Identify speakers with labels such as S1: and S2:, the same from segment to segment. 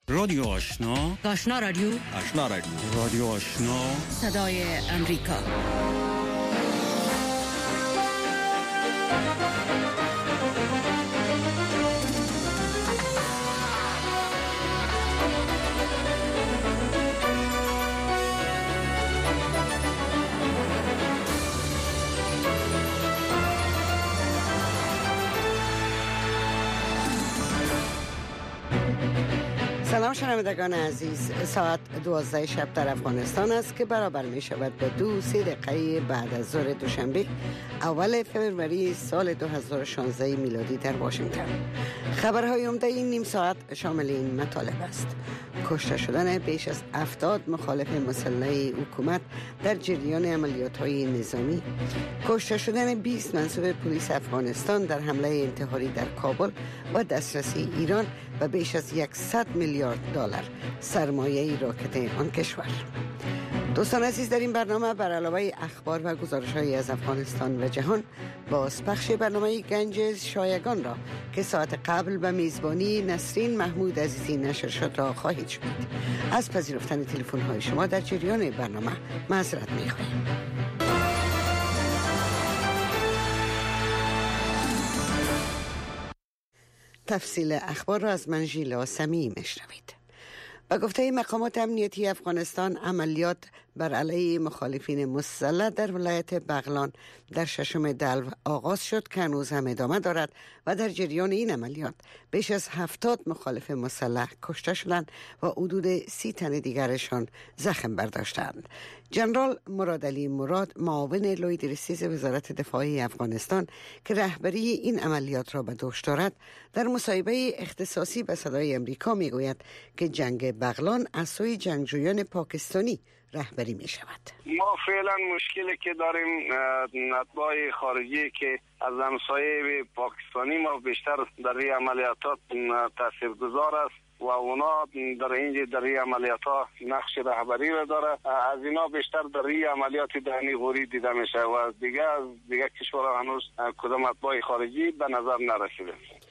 S1: رادیو آشنا،
S2: آشنا رادیو،
S1: آشنا رادیو، رادیو آشنا،
S2: صدای امریکا.
S3: سلام شنوندگان عزیز، ساعت 12 شب در افغانستان است که برابر می شود به 2:03 بعد از ظهر دوشنبه اول فوریه سال 2016 میلادی در واشنگتن. خبرهای عمده این نیم ساعت شامل این مطالب است: کشته شدن بیش از 70 مخالف مسلح حکومت در جریان عملیات‌های نظامی، کشته شدن 20 منصوب پلیس افغانستان در حمله انتحاری در کابل و دسترسی ایران و بیش از 100 میلیارد دلار سرمایه راکت آن کشور. دوستان عزیز، در این برنامه بر علاوه اخبار و گزارش‌های از افغانستان و جهان، بازپخش برنامه گنج شایگان را که ساعت قبل به میزبانی نسرین محمود عزیزی نشر شد را خواهید شنید. از پذیرفتن تلفن‌های شما در جریان برنامه معذرت می‌خواهیم. تفصیل اخبار را از من ژیلا سمیع میشنوید. به گفته مقامات امنیتی افغانستان، عملیات بر علیه مخالفین مسلح در ولایت بغلان در 6 دلو آغاز شد که هنوز هم ادامه دارد و در جریان این عملیات بیش از 70 مخالف مسلح کشته شدند و حدود 30 تن دیگرشان زخم برداشتند. جنرال مرادعلی مراد، معاون لوی درسیز وزارت دفاع افغانستان که رهبری این عملیات را به دوش دارد، در مصاحبه اختصاصی به صدای امریکا میگوید که جنگ بغلان از سوی جنگجویان پاکستانی رهبری می شود.
S4: ما فعلا مشکلی که داریم اتباع خارجی که از همسایه پاکستانی ما بیشتر در این عملیاتات تاثیرگذار است و اونا در این عملیاتات نقش رهبری را داره. از اینا بیشتر در این عملیات دهنی غوری دیده میشه و دیگه کشورها هنوز کدام اتباع خارجی به نظر نرسیده.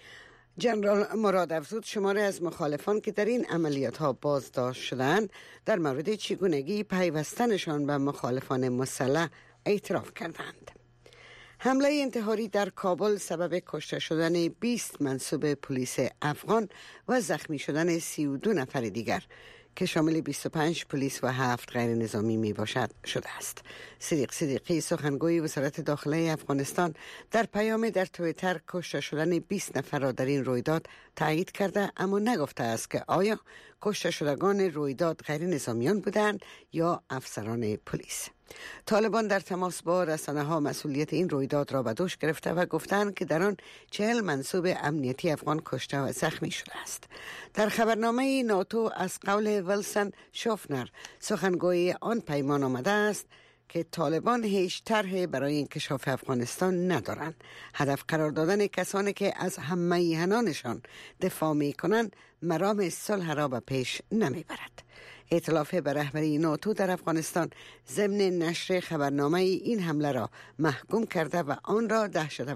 S3: جنرال مراد افزود شماری از مخالفان که در این عملیات ها بازداشت شدند در مورد چگونگی پیوستنشان به مخالفان مسلح اعتراف کردند. حمله انتحاری در کابل سبب کشته شدن 20 منصوب پلیس افغان و زخمی شدن 32 نفر دیگر که شامل 25 پلیس و 7 غیر نظامی می باشد شده است. صدیق صدیقی، سخنگوی وزارت داخله افغانستان، در پیام در توییتر کشته شدن 20 نفر را در این رویداد تایید کرده، اما نگفته است که آیا کشته شدگان رویداد غیر نظامیان بودند یا افسران پلیس. طالبان در تماس با رسانه‌ها مسئولیت این رویداد را به دوش گرفته و گفتند که در آن 40 منصوب امنیتی افغان کشته و زخمی شده است. در خبرنامه ناتو از قول ویلسون شوفنر، سخنگوی آن پیمان آمده است که طالبان هیچ طرحی برای انکشاف افغانستان ندارند. هدف قرار دادن کسانی که از هم میهنانشان دفاع می کنند مرام صلح را به پیش نمی برد. ائتلاف به رهبری ناتو در افغانستان ضمن نشر خبرنامه این حمله را محکوم کرده و آن را دهشت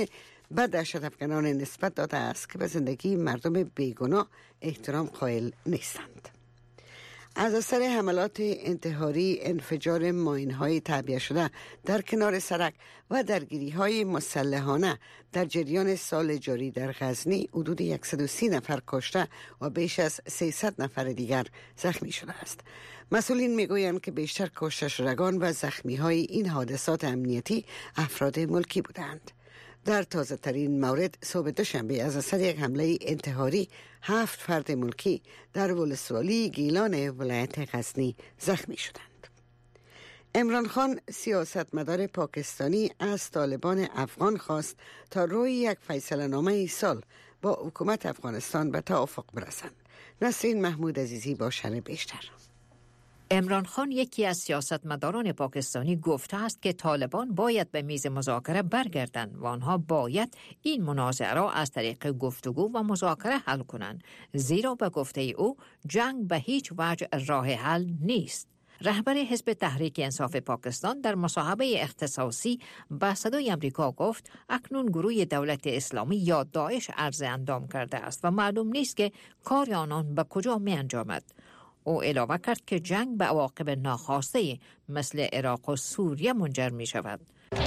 S3: افکنان نسبت داده است که به زندگی مردم بیگناه احترام قائل نیستند. از اثر حملات انتحاری، انفجار ماین‌های تعبیه شده در کنار سرک و درگیری‌های مسلحانه در جریان سال جاری در غزنی، حدود 130 نفر کشته و بیش از 300 نفر دیگر زخمی شده است. مسئولین میگویند که بیشتر کشته شدگان و زخمی‌های این حادثات امنیتی افراد ملکی بودند. در تازه ترین مورد صبح دوشنبه از اثر یک حمله انتحاری 7 فرد ملکی در ولسوالی گیلان ولایت غزنی زخمی شدند. عمران خان، سیاستمدار پاکستانی، از طالبان افغان خواست تا روی یک فیصله نامه صلح با حکومت افغانستان به توافق برسند. نسرین محمود عزیزی با شرح بیشتر.
S5: عمران خان، یکی از سیاستمداران پاکستانی، گفته است که طالبان باید به میز مذاکره برگردند و آنها باید این منازعه را از طریق گفتگو و مذاکره حل کنند، زیرا به گفته او جنگ به هیچ وجه راه حل نیست. رهبر حزب تحریک انصاف پاکستان در مصاحبه اختصاصی با صدای امریکا گفت اکنون گروه دولت اسلامی یا داعش عرض اندام کرده است و معلوم نیست که کار آنان به کجا می انجامد. او علاوه کرد که جنگ به عواقب ناخواسته مثل عراق و سوریه منجر می شود.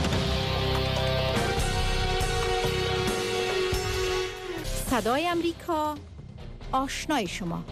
S2: صدای امریکا، آشنای شما.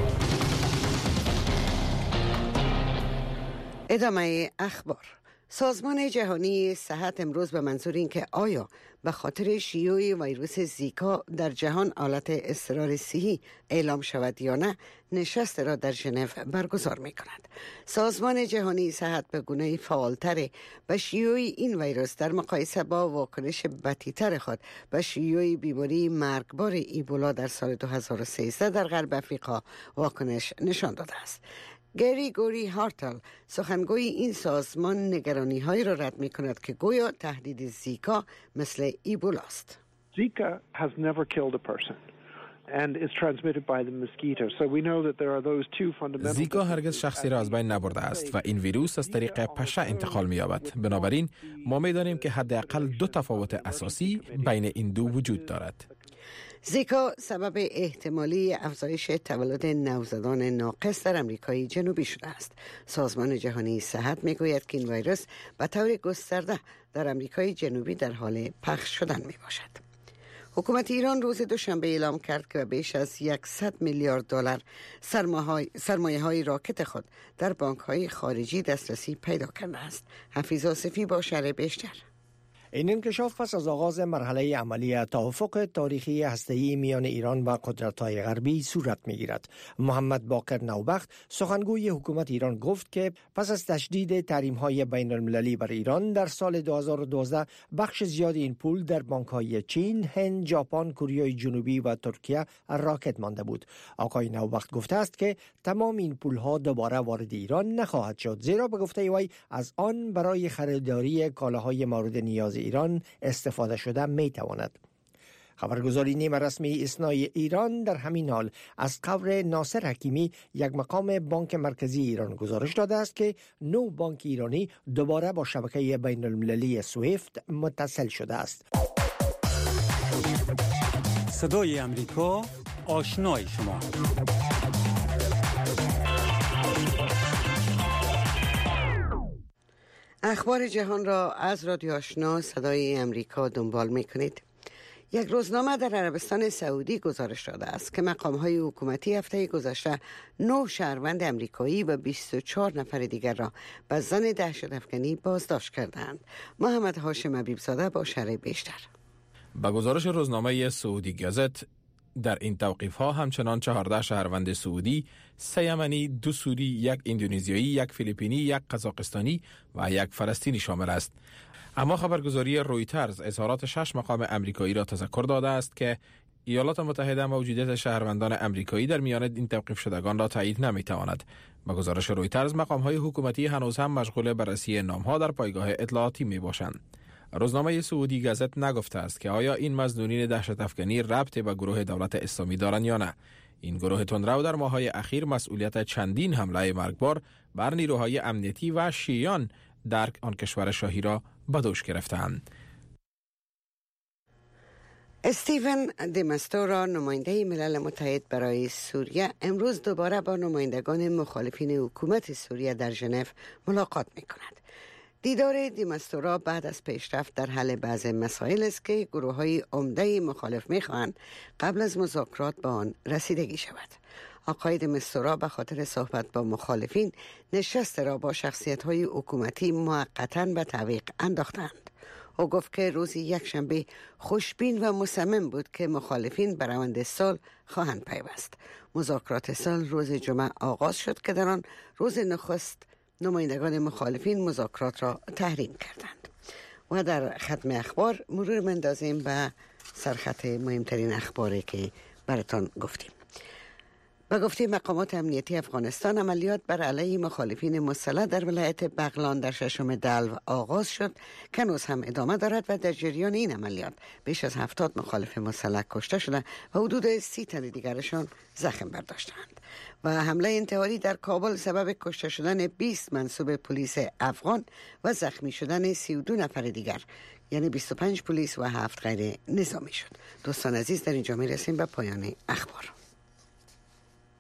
S3: ادامه اخبار. سازمان جهانی صحت امروز به منظور این که آیا به خاطر شیوع ویروس زیکا در جهان حالت اضطرار صحی اعلام شود یا نه نشست را در ژنو برگزار می کند. سازمان جهانی صحت به گونه فعالتر به شیوع این ویروس در مقایسه با واکنش بدتر خود به شیوع بیماری مرگبار ایبولا در سال 2013 در غرب افریقا واکنش نشان داده است. گریگوری هارتل سخنگوی این سازمان نگرانی‌هایی را رد می‌کند که گویا تهدید زیکا مثل ایبولا است.
S6: Zika has never killed a person and is transmitted by the mosquito. So we know that there are those two fundamental.
S7: زیکا هرگز شخصی را از بین نبرده است و این ویروس از طریق پشه انتقال می‌یابد. بنابراین ما می‌دانیم که حداقل دو تفاوت اساسی بین این دو وجود دارد.
S3: زیکا سبب احتمالی افزایش تولد نوزادان ناقص در امریکای جنوبی شده است. سازمان جهانی صحت میگوید که این ویروس به طور گسترده در امریکای جنوبی در حال پخش شدن می باشد. حکومت ایران روز دوشنبه اعلام کرد که بیش از 100 میلیارد دلار سرمایه های راکت خود در بانک های خارجی دسترسی پیدا کرده است. حفیظ آصفی با شرح بیشتر.
S8: این انکشاف پس از آغاز مرحله عملی توافق تاریخی هسته‌ای میان ایران و قدرت‌های غربی صورت می‌گیرد. محمد باقر نوبخت سخنگوی حکومت ایران گفت که پس از تشدید تحریم‌های بین‌المللی بر ایران در سال 2012 بخش زیادی این پول در بانک‌های چین، هند، ژاپن، کره جنوبی و ترکیه راکت مانده بود. آقای نوبخت گفته است که تمام این پول‌ها دوباره وارد ایران نخواهد شد، زیرا به گفته وی از آن برای خریداری کالاهای مورد نیاز ایران استفاده شده می تواند. خبرگزاری نیمه رسمی اسنای ایران در همین حال از قول ناصر حکیمی یک مقام بانک مرکزی ایران گزارش داده است که 9 بانک ایرانی دوباره با شبکه بین المللی سویفت متصل شده است.
S1: صدای امریکا، آشنای شما.
S3: اخبار جهان را از رادیو آشنا صدای امریکا دنبال می‌کنید. یک روزنامه در عربستان سعودی گزارش داده است که مقام‌های حکومتی هفته گذشته 9 شهروند امریکایی و 24 نفر دیگر را به ظن دهشت‌افکنی بازداشت کردند. محمد هاشم حبیبزاده با شرح بیشتر.
S7: با گزارش روزنامه سعودی گازت در این توقیف‌ها همچنان 14 شهروند سعودی، 3 یمنی، 2 سوری، 1 اندونزیایی، 1 فیلیپینی، 1 قزاقستانی و 1 فلسطینی شامل است. اما خبرگزاری رویترز اظهارات 6 مقام امریکایی را تذکر داده است که ایالات متحده موجودیت شهروندان امریکایی در میان این توقیف شدگان را تایید نمی‌تواند. با گزارش رویترز مقام‌های حکومتی هنوز هم مشغول بررسی نام‌ها در پایگاه اطلاعاتی می‌باشند. روزنامه سعودی گازت نگفته است که آیا این مظنونین دهشت‌افکنی ربطی به گروه دولت اسلامی دارند یا نه. این گروه تندرو در ماه‌های اخیر مسئولیت چندین حمله مرگبار بر نیروهای امنیتی و شیعیان در آن کشور شاهی را به دوش گرفتند.
S3: استیون دمستورا نماینده ملل متحد برای سوریه امروز دوباره با نمایندگان مخالفین حکومت سوریه در ژنو ملاقات می‌کند. دیدار دیمستورا بعد از پیشرفت در حل بعض مسائل است که گروه‌های عمده مخالف می‌خواهند قبل از مذاکرات با آن رسیدگی شود. آقای دیمستورا به خاطر صحبت با مخالفین نشست را با شخصیت‌های حکومتی موقتاً به تعویق انداختند. او گفت که روز یکشنبه خوشبین و مصمم بود که مخالفین به روند صلح خواهند پیوست. مذاکرات صلح روز جمعه آغاز شد که در آن روز نخست نمایندگان مخالفین مذاکرات را تحریم کردند. و در ختم اخبار مرور مندازیم به سرخط مهمترین اخباری که براتان گفتیم. و گفته مقامات امنیتی افغانستان عملیات بر علیه مخالفین مسلح در ولایت بغلان در 6 دلو آغاز شد که هنوز هم ادامه دارد و در جریان این عملیات بیش از 70 مخالف مسلح کشته شده و حدود 30 تن دیگرشان زخم برداشتند. و حمله انتحاری در کابل سبب کشته شدن 20 منصوب پلیس افغان و زخمی شدن 32 نفر دیگر، یعنی 25 پلیس و 7 غیر نظامی شد. دوستان عزیز، در اینجا می رسیم به پایان اخبار.